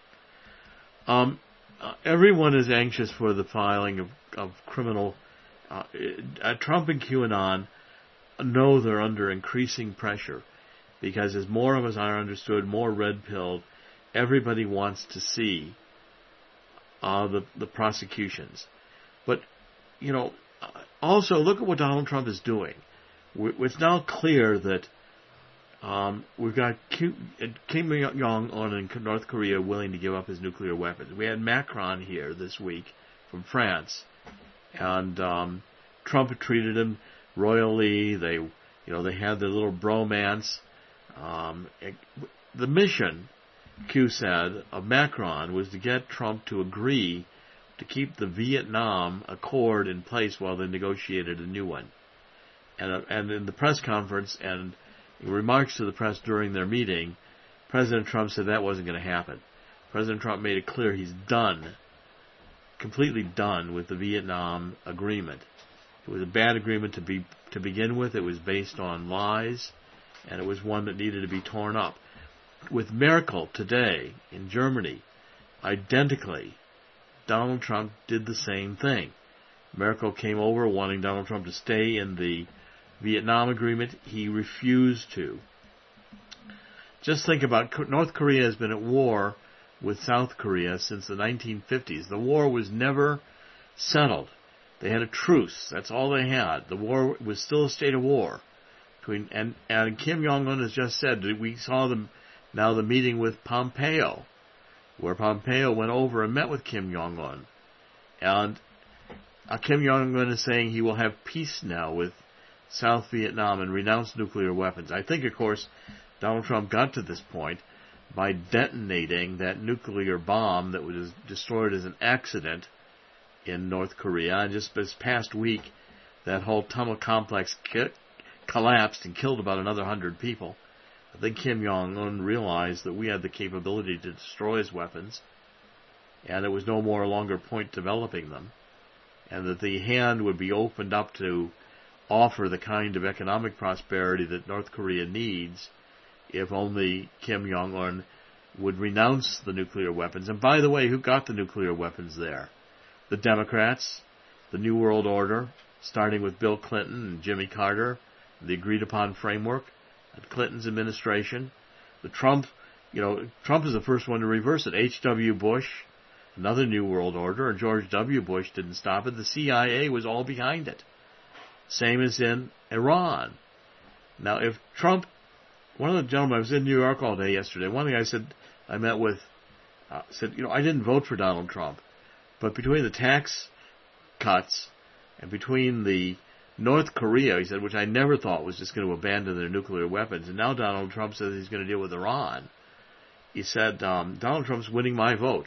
Um, uh, everyone is anxious for the filing of, of criminal. Uh, uh, Trump and QAnon know they're under increasing pressure because as more of us are understood, more red-pilled, everybody wants to see uh, the, the prosecutions. But, you know, also look at what Donald Trump is doing. It's now clear that um, we've got Kim Jong-un in North Korea willing to give up his nuclear weapons. We had Macron here this week from France, and um, Trump treated him royally. They, you know, they had their little bromance. Um, it, the mission, Q said, of Macron was to get Trump to agree to keep the Vietnam Accord in place while they negotiated a new one. And, uh, and in the press conference and in remarks to the press during their meeting, President Trump said that wasn't going to happen. President Trump made it clear he's done, completely done with the Vietnam agreement. It was a bad agreement to be to begin with. It was based on lies, and it was one that needed to be torn up. With Merkel today in Germany, identically, Donald Trump did the same thing. Merkel came over wanting Donald Trump to stay in the Vietnam agreement. He refused to. Just think about North Korea has been at war with South Korea since the nineteen fifties. The war was never settled. They had a truce. That's all they had. The war was still a state of war. Between and, and Kim Jong-un has just said that we saw them now the meeting with Pompeo, where Pompeo went over and met with Kim Jong-un. And uh, Kim Jong-un is saying he will have peace now with South Vietnam and renounce nuclear weapons. I think, of course, Donald Trump got to this point by detonating that nuclear bomb that was destroyed as an accident in North Korea. And just this past week, that whole tunnel complex ki- collapsed and killed about another hundred people. I think Kim Jong-un realized that we had the capability to destroy his weapons, and it was no more longer point developing them, and that the hand would be opened up to offer the kind of economic prosperity that North Korea needs if only Kim Jong-un would renounce the nuclear weapons. And by the way, who got the nuclear weapons there? The Democrats, the New World Order, starting with Bill Clinton and Jimmy Carter, the agreed-upon framework, Clinton's administration. The Trump, you know, Trump is the first one to reverse it. H W Bush, another New World Order, and George W. Bush didn't stop it. The C I A was all behind it. Same as in Iran. Now, if Trump, one of the gentlemen, I was in New York all day yesterday, one thing I said, I met with, uh, said, you know, I didn't vote for Donald Trump, but between the tax cuts and between the North Korea, he said, which I never thought was just going to abandon their nuclear weapons, and now Donald Trump says he's going to deal with Iran. He said, um, Donald Trump's winning my vote.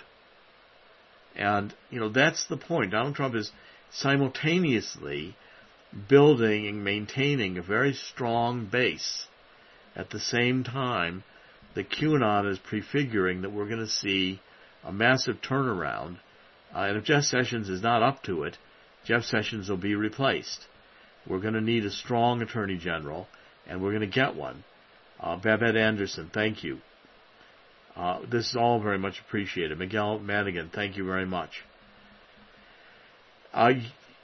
And, you know, that's the point. Donald Trump is simultaneously building and maintaining a very strong base. At the same time, the QAnon is prefiguring that we're going to see a massive turnaround. Uh, and if Jeff Sessions is not up to it, Jeff Sessions will be replaced. We're going to need a strong attorney general, and we're going to get one. Uh, Babette Anderson, thank you. Uh, this is all very much appreciated. Miguel Madigan, thank you very much. Uh,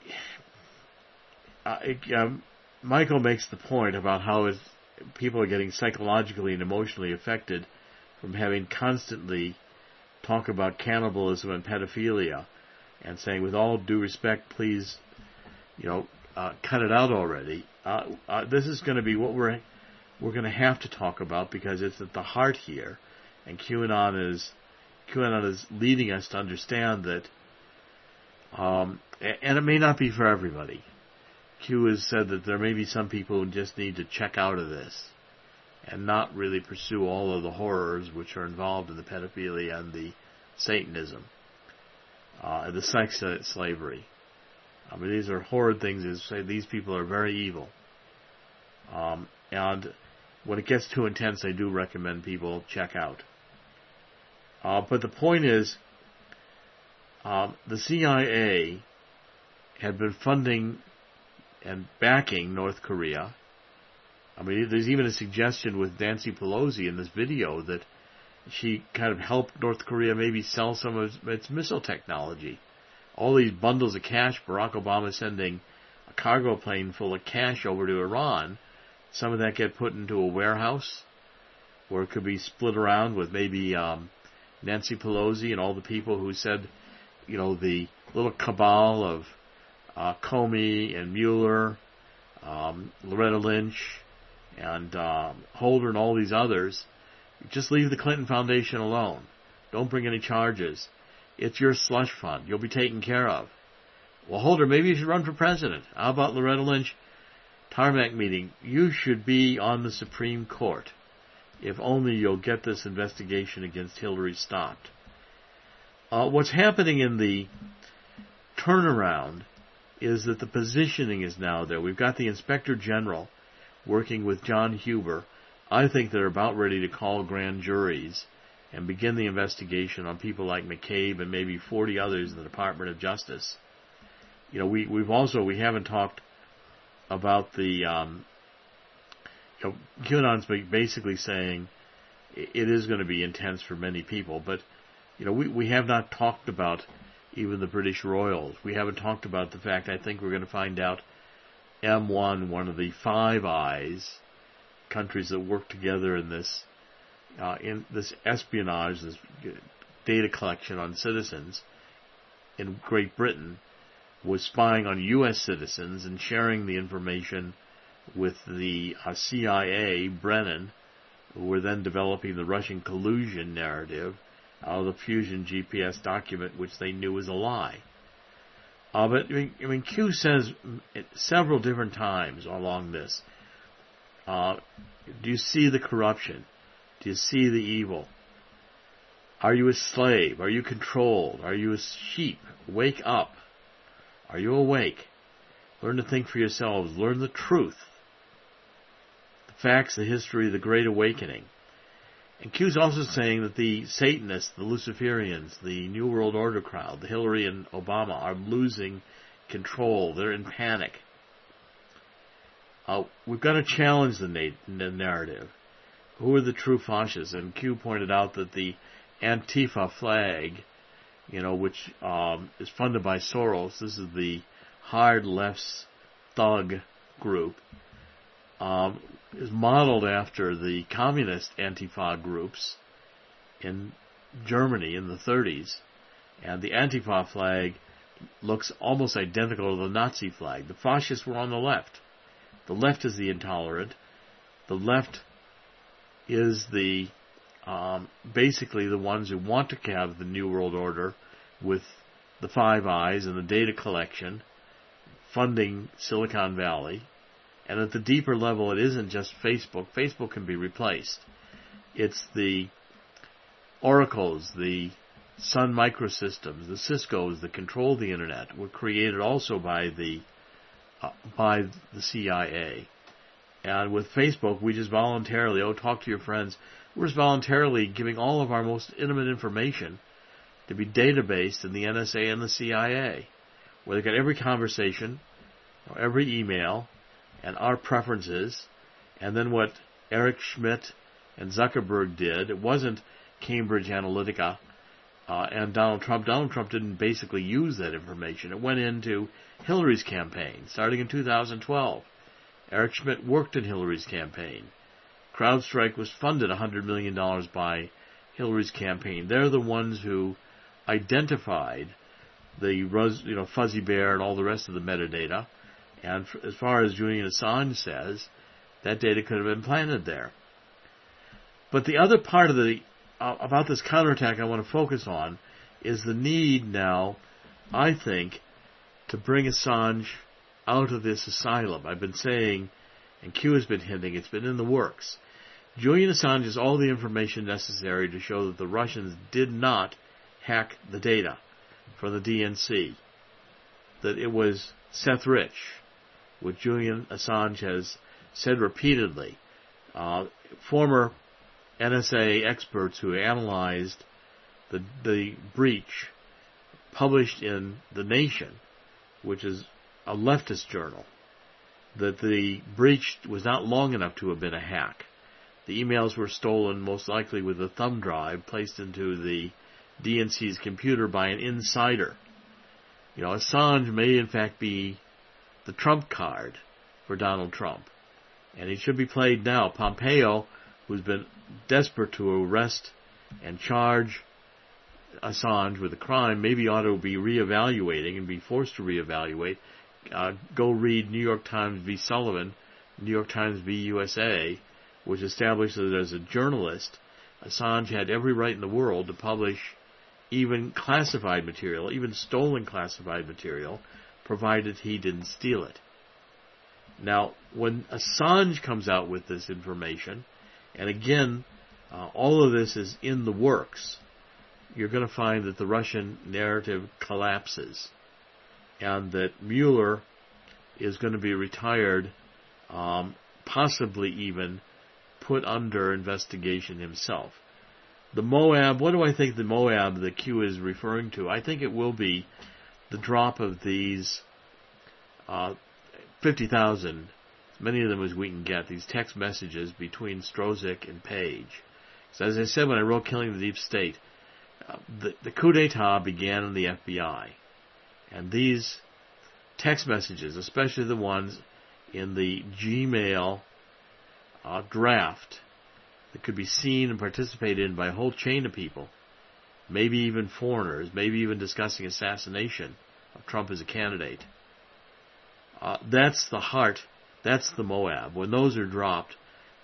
uh, um, Michael makes the point about how it's, people are getting psychologically and emotionally affected from having constantly talk about cannibalism and pedophilia, and saying, with all due respect, please, you know, Uh, cut it out already. Uh, uh, this is going to be what we're we're going to have to talk about because it's at the heart here, and QAnon is QAnon is leading us to understand that. Um, and it may not be for everybody. Q has said that there may be some people who just need to check out of this, and not really pursue all of the horrors which are involved in the pedophilia and the Satanism, uh, the sex slavery. I mean, these are horrid things. Is say these people are very evil. Um, and when it gets too intense, I do recommend people check out. Uh, but the point is, um, the C I A had been funding and backing North Korea. I mean, there's even a suggestion with Nancy Pelosi in this video that she kind of helped North Korea maybe sell some of its missile technology. All these bundles of cash, Barack Obama sending a cargo plane full of cash over to Iran, some of that get put into a warehouse where it could be split around with maybe um, Nancy Pelosi and all the people who said, you know, the little cabal of uh, Comey and Mueller, um, Loretta Lynch, and um, Holder and all these others. Just leave the Clinton Foundation alone. Don't bring any charges. It's your slush fund. You'll be taken care of. Well, Holder, maybe you should run for president. How about Loretta Lynch? Tarmac meeting. You should be on the Supreme Court. If only you'll get this investigation against Hillary stopped. Uh, what's happening in the turnaround is that the positioning is now there. We've got the Inspector General working with John Huber. I think they're about ready to call grand juries and begin the investigation on people like McCabe and maybe forty others in the Department of Justice. You know, we, we've also, we haven't talked about the, um, you know, QAnon's basically saying it is going to be intense for many people, but, you know, we, we have not talked about even the British Royals. We haven't talked about the fact, I think we're going to find out M one, one of the Five Eyes countries that work together in this uh, in this espionage, this data collection on citizens in Great Britain, was spying on U S citizens and sharing the information with the uh, C I A, Brennan, who were then developing the Russian collusion narrative out of the Fusion G P S document, which they knew was a lie. Uh, but I mean, I mean, Q says several different times along this, uh, do you see the corruption? Do you see the evil? Are you a slave? Are you controlled? Are you a sheep? Wake up. Are you awake? Learn to think for yourselves. Learn the truth. The facts, the history, the Great Awakening. And Q's also saying that the Satanists, the Luciferians, the New World Order crowd, the Hillary and Obama are losing control. They're in panic. Uh, we've got to challenge the, na- the narrative. Who are the true fascists? And Q pointed out that the Antifa flag, you know, which um, is funded by Soros, this is the hard left's thug group, um, is modeled after the communist Antifa groups in Germany in the thirties. And the Antifa flag looks almost identical to the Nazi flag. The fascists were on the left. The left is the intolerant. The left is the um, basically the ones who want to have the New World Order with the Five Eyes and the data collection, funding Silicon Valley. And at the deeper level, it isn't just Facebook. Facebook can be replaced. It's the Oracles, the Sun Microsystems, the Ciscos that control the Internet were created also by the uh, by the C I A. And with Facebook, we just voluntarily, oh, talk to your friends. We're just voluntarily giving all of our most intimate information to be databased in the N S A and the C I A, where they got every conversation, every email, and our preferences. And then what Eric Schmidt and Zuckerberg did, it wasn't Cambridge Analytica uh, and Donald Trump. Donald Trump didn't basically use that information. It went into Hillary's campaign, starting in two thousand twelve. Eric Schmidt worked in Hillary's campaign. CrowdStrike was funded one hundred million dollars by Hillary's campaign. They're the ones who identified the you know, Fuzzy Bear and all the rest of the metadata. And as far as Julian Assange says, that data could have been planted there. But the other part of the uh, about this counterattack I want to focus on is the need now, I think, to bring Assange out of this asylum. I've been saying, and Q has been hinting, it's been in the works. Julian Assange has all the information necessary to show that the Russians did not hack the data from the D N C, that it was Seth Rich, what Julian Assange has said repeatedly. Uh, former N S A experts who analyzed the the breach published in The Nation, which is a leftist journal, that the breach was not long enough to have been a hack. The emails were stolen most likely with a thumb drive placed into the D N C's computer by an insider. You know, Assange may in fact be the trump card for Donald Trump, and he should be played now. Pompeo, who's been desperate to arrest and charge Assange with a crime, maybe ought to be reevaluating and be forced to reevaluate. Uh, go read New York Times v. Sullivan, New York Times v. U S A, which established that as a journalist, Assange had every right in the world to publish even classified material, even stolen classified material, provided he didn't steal it. Now, when Assange comes out with this information, and again, uh, all of this is in the works, you're going to find that the Russian narrative collapses, and that Mueller is going to be retired, um, possibly even put under investigation himself. The Moab, what do I think the Moab that Q is referring to? I think it will be the drop of these uh, fifty thousand, as many of them as we can get, these text messages between Strozik and Page. So as I said when I wrote Killing the Deep State, uh, the, the coup d'etat began in the F B I. And these text messages, especially the ones in the Gmail uh, draft, that could be seen and participated in by a whole chain of people, maybe even foreigners, maybe even discussing assassination of Trump as a candidate. Uh, that's the heart, that's the Moab. When those are dropped,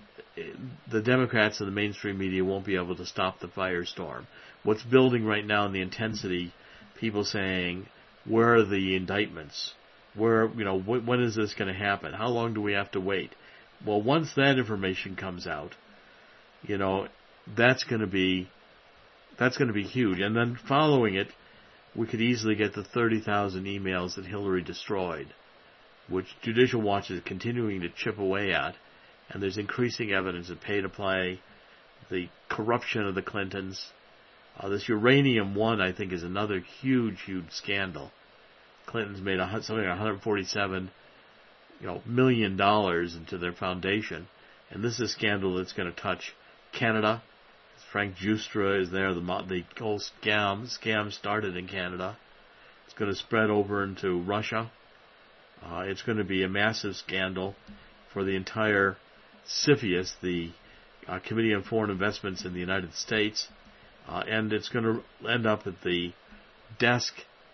the Democrats and the mainstream media won't be able to stop the firestorm. What's building right now in the intensity, people saying, where are the indictments? Where, you know, wh- when is this going to happen? How long do we have to wait? Well, once that information comes out, you know, that's going to be that's going to be huge. And then following it, we could easily get the thirty thousand emails that Hillary destroyed, which Judicial Watch is continuing to chip away at. And there's increasing evidence of pay-to-play, the corruption of the Clintons. Uh, this Uranium One, I think, is another huge, huge scandal. Clintons made a, something like one hundred forty-seven, you know, million dollars into their foundation, and this is a scandal that's going to touch Canada. Frank Giustra is there. The the whole scam scam started in Canada. It's going to spread over into Russia. Uh, it's going to be a massive scandal for the entire CFIUS, the uh, Committee on Foreign Investments in the United States, uh, and it's going to end up at the desk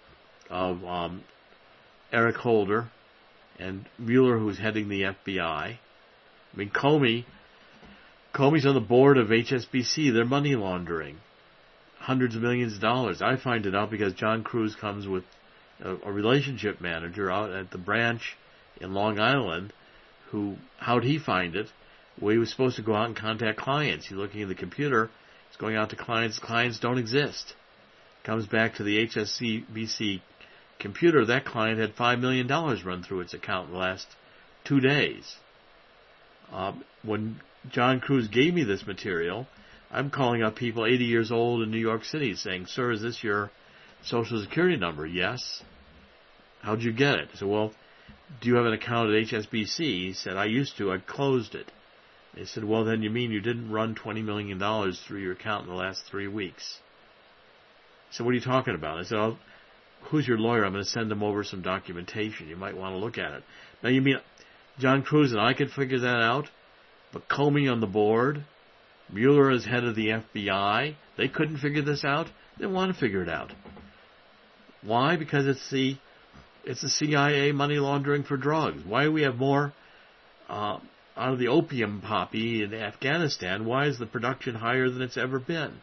of um, Eric Holder and Mueller, who's heading the F B I. I mean, Comey, Comey's on the board of H S B C. They're money laundering hundreds of millions of dollars. I find it out because John Cruz comes with a, a relationship manager out at the branch in Long Island. Who, how'd he find it? Well, he was supposed to go out and contact clients. He's looking at the computer. He's going out to clients. Clients don't exist. Comes back to the H S B C computer. That client had five million dollars run through its account in the last two days. Um, when John Cruz gave me this material, I'm calling up people eighty years old in New York City saying, sir, is this your Social Security number? Yes. How'd you get it? I said, well, do you have an account at H S B C? He said, I used to. I closed it. They said, well, then you mean you didn't run twenty million dollars through your account in the last three weeks. I said, what are you talking about? I said, oh, who's your lawyer? I'm going to send them over some documentation. You might want to look at it. Now, you mean John Cruz and I could figure that out? But Comey on the board, Mueller as head of the F B I, they couldn't figure this out? They want to figure it out. Why? Because it's the It's the C I A money laundering for drugs. Why do we have more uh, out of the opium poppy in Afghanistan? Why is the production higher than it's ever been?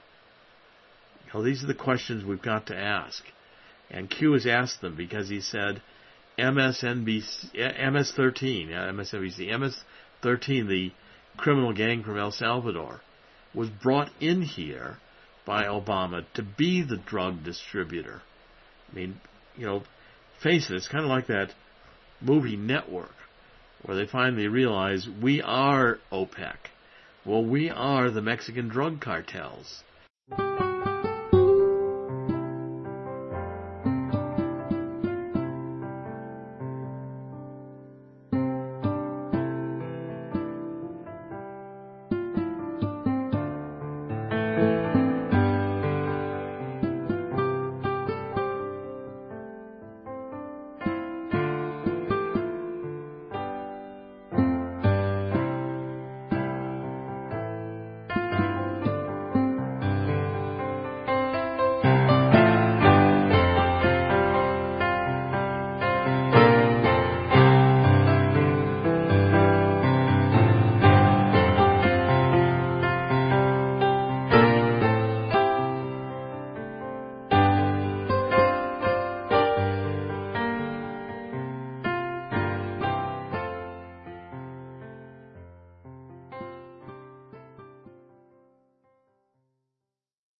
You know, these are the questions we've got to ask. And Q has asked them because he said M S N B C, M S thirteen, M S N B C, M S thirteen, the criminal gang from El Salvador, was brought in here by Obama to be the drug distributor. I mean, you know, face it, it's kind of like that movie Network, where they finally realize we are OPEC. Well, we are the Mexican drug cartels.